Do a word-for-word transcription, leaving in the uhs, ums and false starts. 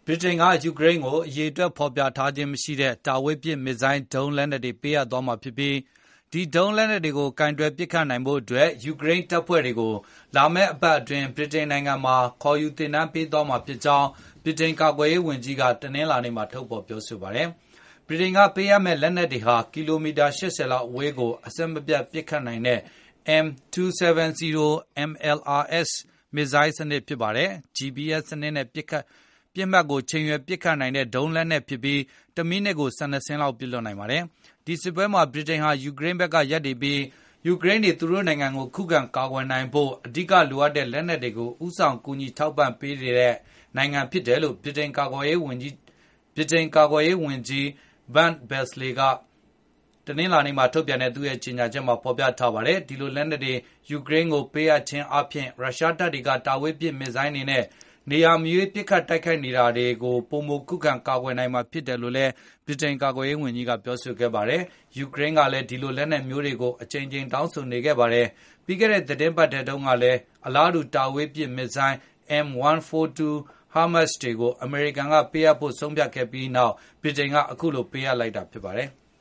ဗြိတိန်ကယူကရိန်းကိုအရေးအတွက်ဖော်ပြထားခြင်းမရှိတဲ့တာဝေးပစ်မစ်ဇိုင်းဒုံးလက်နက်တွေပေးအပ်သွားမှာဖြစ်ပြီးဒီဒုံးလက်နက်တွေကိုကင်တွယ်ပစ်ခတ်နိုင်ဖို့အတွက်ယူကရိန်းတပ်ဖွဲ့တွေကိုလာမယ့်အပတ်အတွင်းဗြိတိန်နိုင်ငံမှာခေါ်ယူသင်တန်းပေးသွားမှာဖြစ်ကြောင်းဗြိတိန်ကာကွယ်ရေးဝန်ကြီးကတနင်္လာနေ့မှာထုတ်ဖေါ်ပြောဆိုပါတယ်။ဗြိတိန်ကပေးရမယ့်လက်နက်တွေဟာကီလိုမီတာရှစ်ဆယ်လောက်အဝေးကိုအဆက်မပြတ်ပစ်ခတ်နိုင်တဲ့ M ၂၇၀ M L R S မစ်ဇိုင်းစနစ်ဖြစ်ပါတယ်။ G P S စနစ်နဲ့ပစ်ခတ်ပြစ်မှတ်ကိုချိန်ရွယ်ပစ်ခတ်နိုင်တဲ့ဒုံးလက်နက်ဖြစ်ပြီးတမိနစ်ကိုဆယ်နှစ်စင်းလောက်ပစ်လွှတ်နိုင်ပါတယ်။ဒီစစ်ပွဲမှာဗြိတိန်ဟာယူကရိန်းဘက်ကရပ်တည်ပြီးယူကရိန်းတွေသူတို့နိုင်ငံကိုခုခံကာကွယ်နိုင်ဖို့အဓိကလိုအပ်တဲ့လက်နက်တွေကိုဥဆောင်ကူညီထောက်ပံ့ပေးနေတဲ့နိုင်ငံဖြစ်တယ်လို့ဗြိတိန်ကာကွယ်ရေးဝန်ကြီးဗြိတိန်ကာကွယ်ရေးဝန်ကြီး Ben Vallace ကတနင်္လာနေ့မှာထုတ်ပြန်တဲ့သူ့ရဲ့ကြေညာချက်မှာဖေါ်ပြထားပါတယ်။ဒီလိုလက်နက်တွေယူကရိန်းကိုပေးအပ်ခြင်းအပြင်ရုရှားတပ်တွေကတာဝေးပစ်မစ်ဇိုင်းတွေနဲ့နေရာမရွေးပစ်ခတ်တိုက်ခိုက်နေတာတွေကိုပုံမခုခံကာကွယ်နိုင်မှာဖြစ်တယ်လို့လည်းဗြိတိန်ကာကွယ်ရေးဝန်ကြီးကပြောဆိုခဲ့ပါတယ်။ယူကရိန်းကလည်းဒီလိုလက်နက်မျိုးတွေကိုအကြိမ်ကြိမ်တောင်းဆိုနေခဲ့ပါတယ်။ပြီးခဲ့တဲ့သတင်းပတ်ထဲတုန်းကလည်းအလားတူတာဝေးပစ်မစ်ဇိုင်း M ၁၄၂ HIMARS တွေကိုအမေရိကန်ကပေးအပ်ဖို့ဆုံးဖြတ်ခဲ့ပြီးနောက်ဗြိတိန်ကအခုလိုပေးအပ်လိုက်တာဖြစ်ပါတယ်။